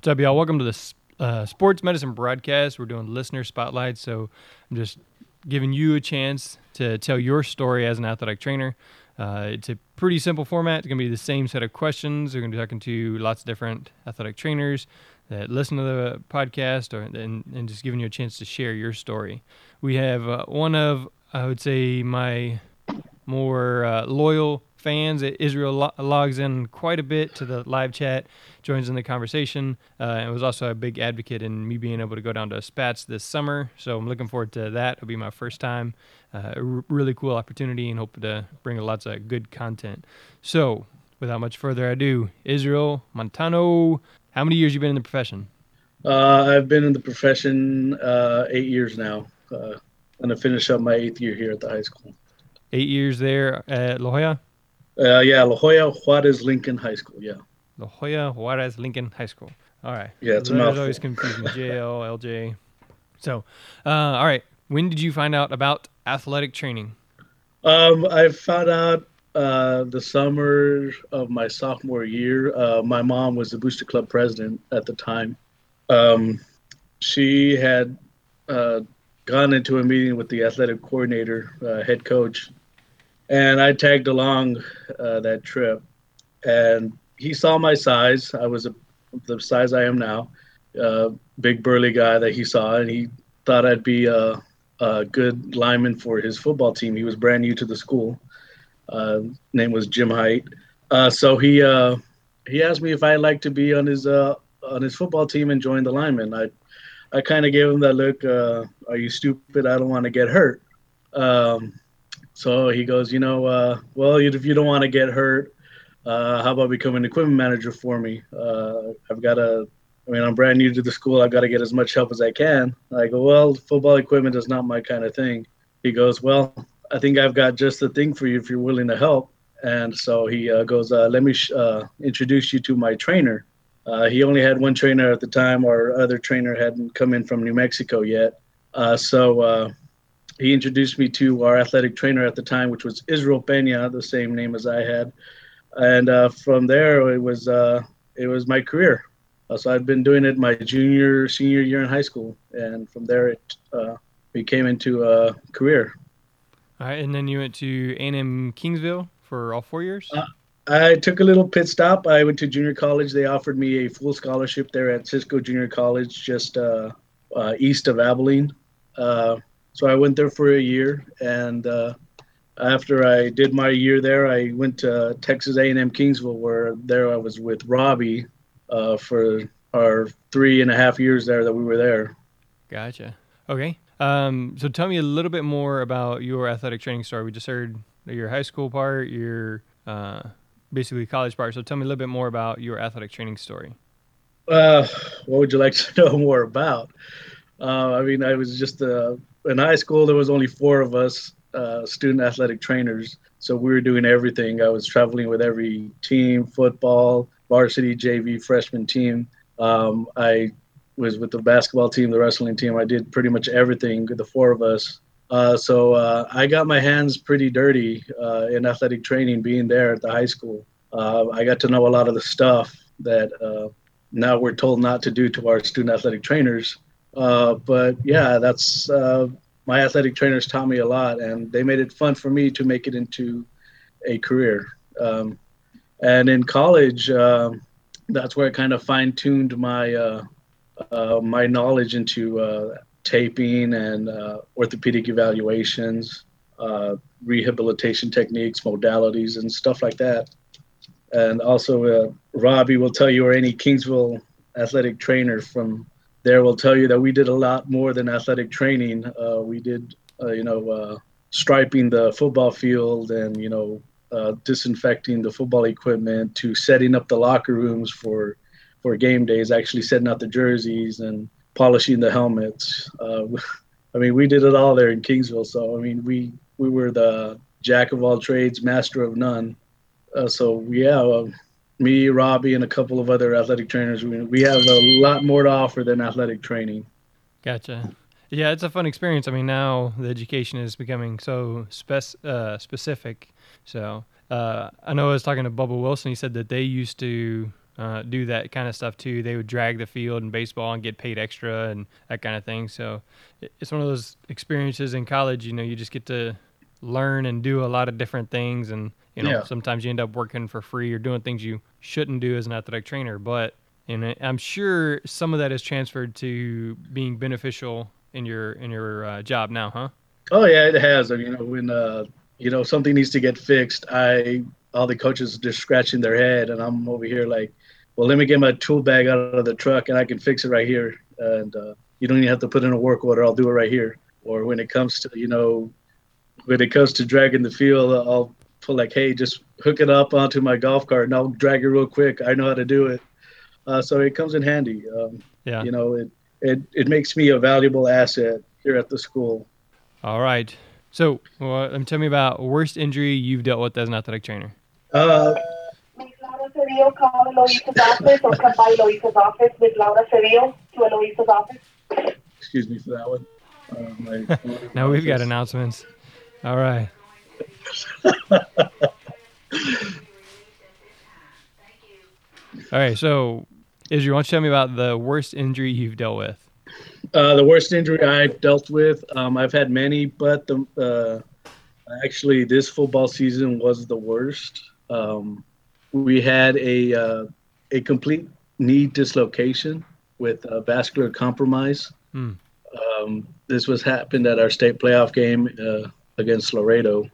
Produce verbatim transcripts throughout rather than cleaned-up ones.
What's up, y'all? Welcome to the uh, Sports Medicine Broadcast. We're doing listener spotlight, so I'm just giving you a chance to tell your story as an athletic trainer. Uh, it's a pretty simple format. It's going to be the same set of questions. We're going to be talking to lots of different athletic trainers that listen to the podcast, or and, and just giving you a chance to share your story. We have uh, one of, I would say, my more uh, loyal fans. Israel lo- logs in quite a bit to the live chat, joins in the conversation, uh, and was also a big advocate in me being able to go down to Spats this summer. So I'm looking forward to that. It'll be my first time. Uh, a r- really cool opportunity, and hope to bring lots of good content. So without much further ado, Israel Montano, how many years you been in the profession? Uh, I've been in the profession uh, eight years now. Uh, I'm gonna finish up my eighth year here at the high school. Eight years there at La Jolla? Uh, yeah, La Jolla Juarez Lincoln High School. Yeah, La Jolla Juarez Lincoln High School. All right. yeah, it's a Letters mouthful. always confuse me. J L, L J. So, uh, all right. When did you find out about athletic training? Um, I found out uh, the summer of my sophomore year. Uh, my mom was the Booster Club president at the time. Um, she had uh, gone into a meeting with the athletic coordinator, uh, head coach, and I tagged along uh, that trip. And he saw my size. I was a, the size I am now, uh, big burly guy that he saw, and he thought I'd be a, a good lineman for his football team. He was brand new to the school. Uh, name was Jim Height. Uh, so he uh, he asked me if I'd like to be on his uh, on his football team and join the linemen. I I kind of gave him that look. Uh, Are you stupid? I don't want to get hurt. Um, so he goes, you know, uh, well, if you don't want to get hurt, uh, how about becoming an equipment manager for me? Uh, I've got to, I mean, I'm brand new to the school. I've got to get as much help as I can. I go, well, football equipment is not my kind of thing. He goes, well, I think I've got just the thing for you if you're willing to help. And so he uh, goes, uh, let me sh- uh, introduce you to my trainer. Uh, he only had one trainer at the time. Our other trainer hadn't come in from New Mexico yet. Uh, so uh, he introduced me to our athletic trainer at the time, which was Israel Pena, the same name as I had. And uh, from there, it was uh, it was my career. Uh, so I'd been doing it my junior, senior year in high school, and from there it uh, became into a career. All right, and then you went to A and M Kingsville for all four years? Uh, I took a little pit stop. I went to junior college. They offered me a full scholarship there at Cisco Junior College, just uh, uh, east of Abilene. Uh, so I went there for a year, and uh, after I did my year there, I went to Texas A and M Kingsville, where there I was with Robbie uh, for our three and a half years there that we were there. Gotcha. Okay. Um, so tell me a little bit more about your athletic training story. We just heard your high school part, your uh, basically college part. So tell me a little bit more about your athletic training story. Uh, what would you like to know more about? Uh, I mean, I was just uh, in high school. There was only four of us, uh, student athletic trainers, so we were doing everything. I was traveling with every team: football, varsity, J V, freshman team. Um, I was with the basketball team, the wrestling team. I did pretty much everything. The four of us. Uh, so uh, I got my hands pretty dirty uh, in athletic training, being there at the high school. Uh, I got to know a lot of the stuff that uh, now we're told not to do to our student athletic trainers. Uh, but yeah, that's uh, my athletic trainers taught me a lot, and they made it fun for me to make it into a career. Um, and in college, um, that's where I kind of fine tuned my uh, uh, my knowledge into uh, taping and uh, orthopedic evaluations, uh, rehabilitation techniques, modalities, and stuff like that. And also, uh, Robbie will tell you, or any Kingsville athletic trainer from there will tell you that we did a lot more than athletic training. Uh, we did, uh, you know, uh, striping the football field and, you know, uh, disinfecting the football equipment to setting up the locker rooms for for game days, actually setting out the jerseys and polishing the helmets. Uh, I mean, we did it all there in Kingsville. So, I mean, we, we were the jack of all trades, master of none. Uh, so yeah, uh, me, Robbie, and a couple of other athletic trainers, we, we have a lot more to offer than athletic training. Gotcha. Yeah, it's a fun experience. I mean, now the education is becoming so spec- uh, specific. So uh, I know I was talking to Bubba Wilson. He said that they used to uh, do that kind of stuff too. They would drag the field in baseball and get paid extra and that kind of thing. So it's one of those experiences in college. You know, you just get to learn and do a lot of different things, and you know, Yeah. sometimes you end up working for free or doing things you shouldn't do as an athletic trainer. But and I'm sure some of that is transferred to being beneficial in your in your uh, job now, huh? Oh yeah, it has. I mean, you know, when uh, you know something needs to get fixed, I all the coaches are just scratching their head, and I'm over here like, well, let me get my tool bag out of the truck, and I can fix it right here. And uh, you don't even have to put in a work order. I'll do it right here. Or when it comes to you know when it comes to dragging the field, I'll put like, hey, just hook it up onto my golf cart, and I'll drag it real quick. I know how to do it. Uh, so it comes in handy. Um, Yeah. you know, it, it it makes me a valuable asset here at the school. All right. So, well, um, tell me about worst injury you've dealt with as an athletic trainer. Uh, Miss Laura Cedillo, call Eloisa's office or come by Eloisa's office. Miss Laura Cedillo to Eloisa's office. excuse me for that one. Uh, my phone Now we've got office. announcements. All right. All right. So, Israel, why don't you tell me about the worst injury you've dealt with? Uh, the worst injury I've dealt with, um, I've had many, but the uh, actually this football season was the worst. Um, we had a uh, a complete knee dislocation with uh, vascular compromise. Hmm. Um, this was happened at our state playoff game uh, against Laredo.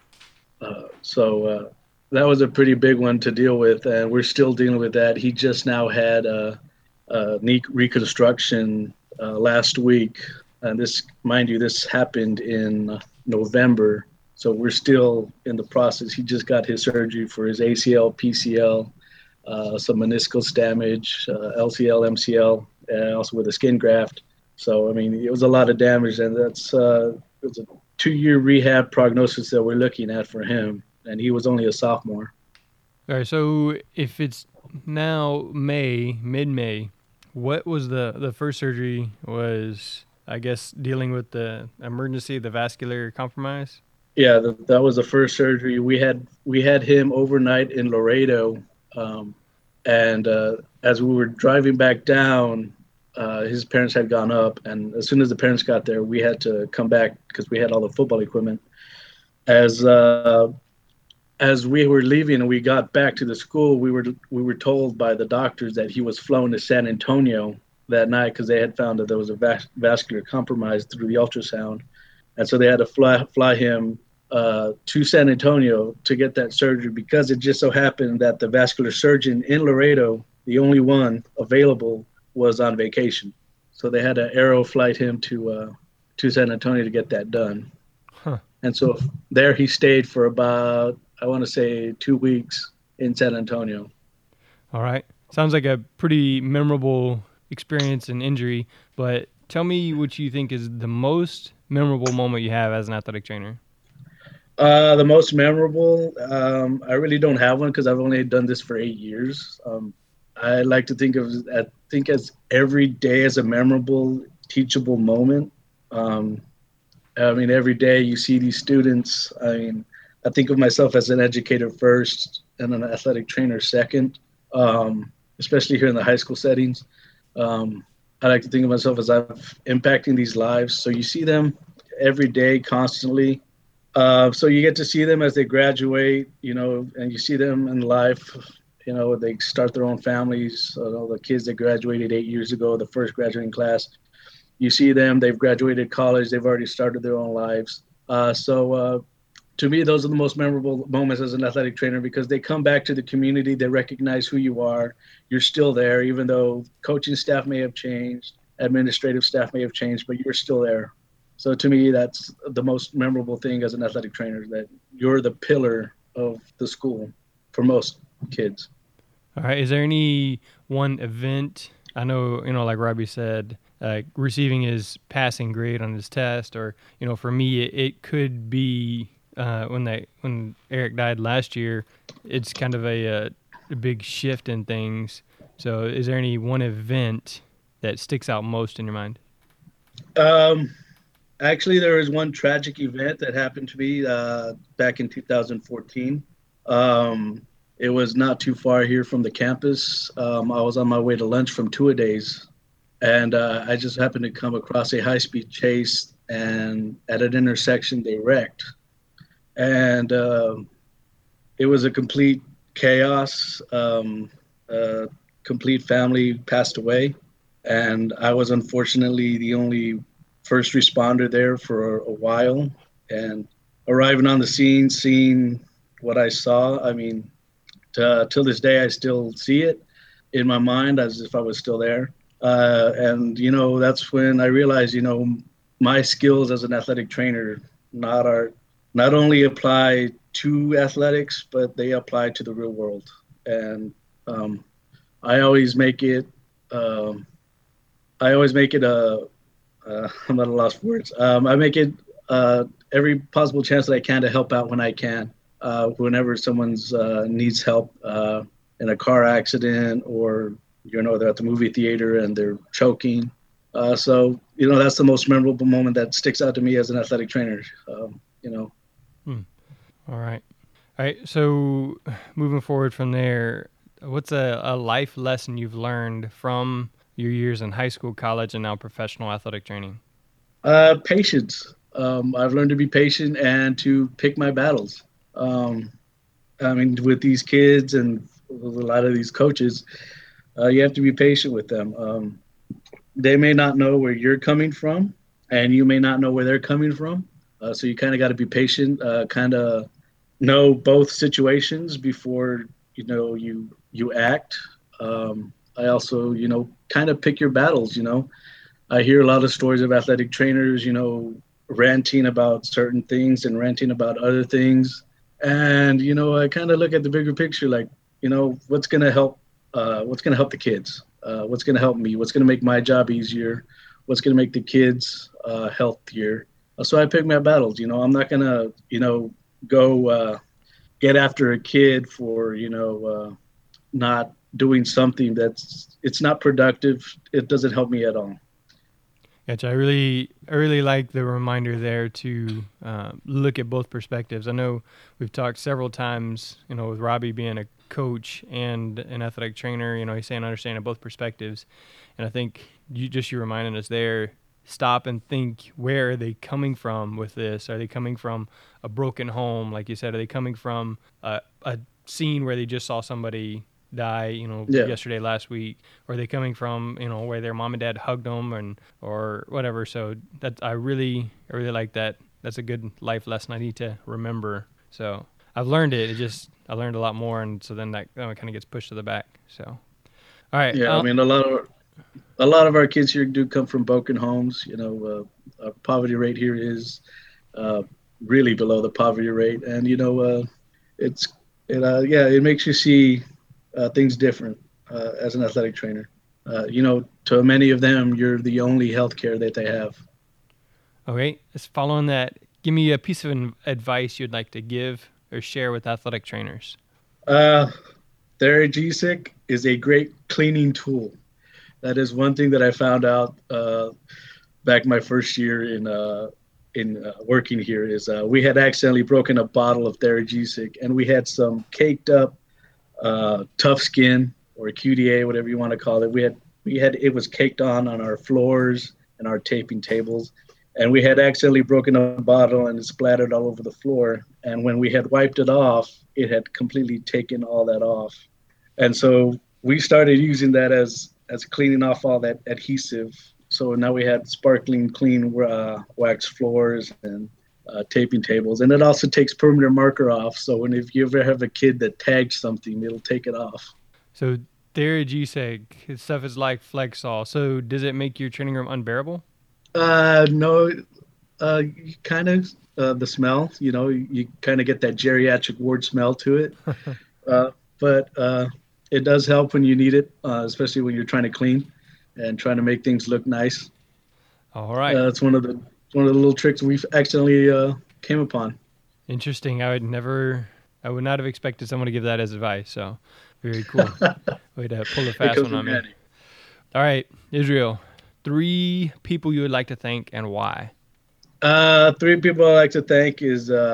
Uh, so uh, that was a pretty big one to deal with, and we're still dealing with that. He just now had a, a knee reconstruction uh, last week, and this, mind you, this happened in November. So we're still in the process. He just got his surgery for his A C L, P C L, uh, some meniscus damage, uh, L C L, M C L, and also with a skin graft. So I mean, it was a lot of damage, and that's uh, it was a two-year rehab prognosis that we're looking at for him, and he was only a sophomore. All right. So, if it's now May, mid-May, what was the the first surgery? Was I guess dealing with the emergency, the vascular compromise? Yeah, that, that was the first surgery we had. We had him overnight in Laredo, um, and uh, as we were driving back down, uh, his parents had gone up, and as soon as the parents got there, we had to come back because we had all the football equipment. As uh, as we were leaving and we got back to the school, we were we were told by the doctors that he was flown to San Antonio that night because they had found that there was a vas- vascular compromise through the ultrasound, and so they had to fly fly him uh, to San Antonio to get that surgery because it just so happened that the vascular surgeon in Laredo, the only one available, was on vacation, so they had to aero flight him to uh, to San Antonio to get that done. Huh. And so there he stayed for about, I want to say, two weeks in San Antonio. All right. Sounds like a pretty memorable experience and injury, but tell me what you think is the most memorable moment you have as an athletic trainer. Uh, the most memorable, um, I really don't have one because I've only done this for eight years. Um, I like to think of I think as every day as a memorable, teachable moment. Um, I mean, every day you see these students. I mean, I think of myself as an educator first and an athletic trainer second, um, especially here in the high school settings. Um, I like to think of myself as I'm impacting these lives. So you see them every day, constantly. Uh, so you get to see them as they graduate, you know, and you see them in life. You know, they start their own families. You know, the kids that graduated eight years ago, the first graduating class, you see them, they've graduated college, they've already started their own lives. Uh, so uh, to me, those are the most memorable moments as an athletic trainer because they come back to the community, they recognize who you are, you're still there, even though coaching staff may have changed, administrative staff may have changed, but you're still there. So to me, that's the most memorable thing as an athletic trainer, that you're the pillar of the school for most kids. All right. Is there any one event? I know, you know, like Robbie said, uh, receiving his passing grade on his test, or, you know, for me, it, it could be uh, when they when Eric died last year. It's kind of a, a, a big shift in things. So, is there any one event that sticks out most in your mind? Um, actually, there was one tragic event that happened to me uh, back in two thousand fourteen. Um, It was not too far here from the campus. Um, I was on my way to lunch from two a days, and uh, I just happened to come across a high speed chase. And at an intersection, they wrecked, and um it was a complete chaos. Um, uh, complete family passed away, and I was unfortunately the only first responder there for a while. And arriving on the scene, seeing what I saw, I mean, to, till this day, I still see it in my mind as if I was still there. Uh, and you know, that's when I realized, you know, my skills as an athletic trainer not are not only apply to athletics, but they apply to the real world. And um, I always make it. Um, I always make it a. Uh, I'm at a loss for words. Um, I make it uh, every possible chance that I can to help out when I can. Uh, whenever someone's uh, needs help uh, in a car accident, or you know they're at the movie theater and they're choking. Uh, so you know that's the most memorable moment that sticks out to me as an athletic trainer. Um, you know. Hmm. All right. All right. So moving forward from there, what's a, a life lesson you've learned from your years in high school, college, and now professional athletic training? Uh, patience. Um, I've learned to be patient and to pick my battles. Um, I mean, with these kids and with a lot of these coaches, uh, you have to be patient with them. Um, they may not know where you're coming from, and you may not know where they're coming from. Uh, so you kind of got to be patient, uh, kind of know both situations before you know you you act. Um, I also, you know, kind of pick your battles. You know, I hear a lot of stories of athletic trainers, you know, ranting about certain things and ranting about other things. And, you know, I kind of look at the bigger picture, like, you know, what's going to help, uh, what's going to help the kids? Uh, what's going to help me? What's going to make my job easier? What's going to make the kids uh, healthier? Uh, So I pick my battles, you know, I'm not going to, you know, go uh, get after a kid for, you know, uh, not doing something that's, it's not productive. It doesn't help me at all. Gotcha. I really, I really like the reminder there to uh, look at both perspectives. I know we've talked several times, you know, with Robbie being a coach and an athletic trainer. You know, he's saying understanding both perspectives, and I think you just you reminding us there. Stop and think: where are they coming from with this? Are they coming from a broken home, like you said? Are they coming from a, a scene where they just saw somebody die, you know, Yeah. yesterday, last week? Or are they coming from, you know, where their mom and dad hugged them and or whatever? So that I really, I really like that. That's a good life lesson I need to remember. So I've learned it. It just I learned a lot more, and so then that, that kind of gets pushed to the back. So, all right. Yeah. I Uh, mean, a lot of, a lot of our kids here do come from broken homes. You know, uh, our poverty rate here is uh, really below the poverty rate, and you know, uh, it's it uh, yeah, it makes you see uh, things different uh, as an athletic trainer. Uh, you know, to many of them, you're the only health care that they have. okay. Just following that, give me a piece of an- advice you'd like to give or share with athletic trainers. Uh, Theragesic is a great cleaning tool. That is one thing that I found out uh, back my first year in uh, in uh, working here is uh, we had accidentally broken a bottle of Theragesic, and we had some caked up uh, tough skin or Q D A, whatever you want to call it. We had we had it was caked on on our floors and our taping tables, and we had accidentally broken a bottle and it splattered all over the floor. And when we had wiped it off, it had completely taken all that off. And so we started using that as as cleaning off all that adhesive. So now we had sparkling clean uh, wax floors and uh, taping tables, and it also takes permanent marker off. So when if you ever have a kid that tags something, it'll take it off. So Theragesic stuff is like Flexol. So does it make your training room unbearable? Uh, no, uh, kind of uh, the smell. You know, you, you kind of get that geriatric ward smell to it. Uh, but uh, it does help when you need it, uh, especially when you're trying to clean and trying to make things look nice. All right. Uh, it's one of the one of the little tricks we've accidentally uh, came upon. Interesting. I would never, I would not have expected someone to give that as advice. So very cool. Way to pull a It fast comes one on in me. handy. All right, Israel. Three people you would like to thank and why. Uh, three people I like to thank is uh,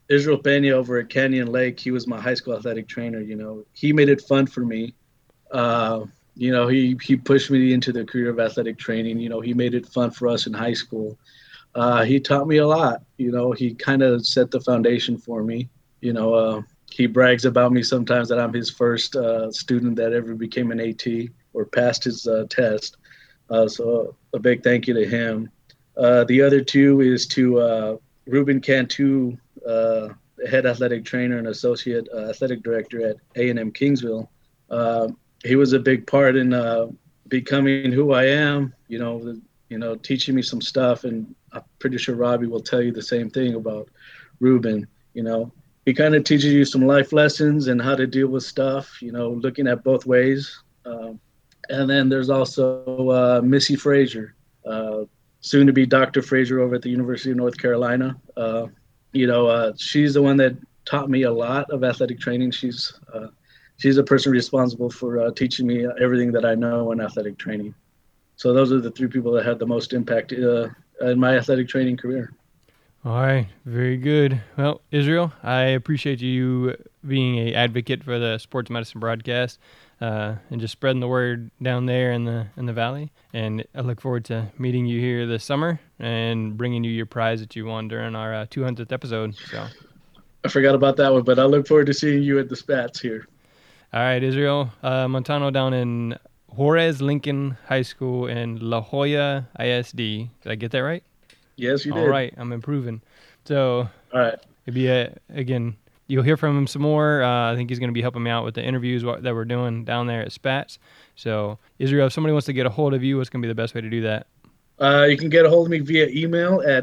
Israel Pena over at Canyon Lake, he was my high school athletic trainer. You know, he made it fun for me. Uh, you know, he he pushed me into the career of athletic training. You know, he made it fun for us in high school. Uh, he taught me a lot. You know, he kind of set the foundation for me. You know, uh, he brags about me sometimes that I'm his first uh, student that ever became an AT or passed his uh, test. Uh, so a big thank you to him. Uh, the other two is to uh, Ruben Cantu, uh, head athletic trainer and associate uh, athletic director at A and M Kingsville. Uh, he was a big part in uh, becoming who I am. You know, the, you know, teaching me some stuff, and I'm pretty sure Robbie will tell you the same thing about Ruben. You know, he kind of teaches you some life lessons and how to deal with stuff. You know, looking at both ways. Um, and then there's also uh, Missy Frazier, uh, soon to be Doctor Frazier over at the University of North Carolina. Uh, you know, uh, she's the one that taught me a lot of athletic training. She's uh, she's the person responsible for uh, teaching me everything that I know in athletic training. So those are the three people that had the most impact uh, in my athletic training career. All right, very good. Well, Israel, I appreciate you being an advocate for the sports medicine broadcast uh, and just spreading the word down there in the in the valley. And I look forward to meeting you here this summer and bringing you your prize that you won during our uh, two hundredth episode. So, I forgot about that one, but I look forward to seeing you at the Spats here. all right, Israel uh, Montano down in Juarez Lincoln High School in La Jolla I S D. Did I get that right? Yes, you did. All right, I'm improving. So, all right. It'd be a, again, you'll hear from him some more. Uh, I think he's going to be helping me out with the interviews that we're doing down there at Spats. So, Israel, if somebody wants to get a hold of you, what's going to be the best way to do that? Uh, you can get a hold of me via email at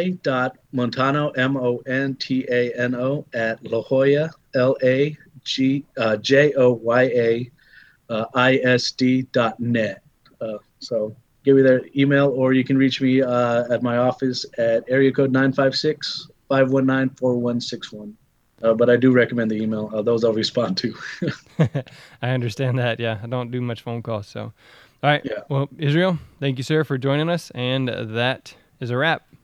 i.montano, M O N T A N O, at La Jolla, L A G, uh, J O Y A, uh, I S D dot net. Uh, so give me their email, or you can reach me uh, at my office at area code nine five six, five one nine, four one six one. Uh, but I do recommend the email. Uh, those I'll respond to. I understand that. Yeah, I don't do much phone calls. So, all right. Yeah. Well, Israel, thank you, sir, for joining us. And that is a wrap.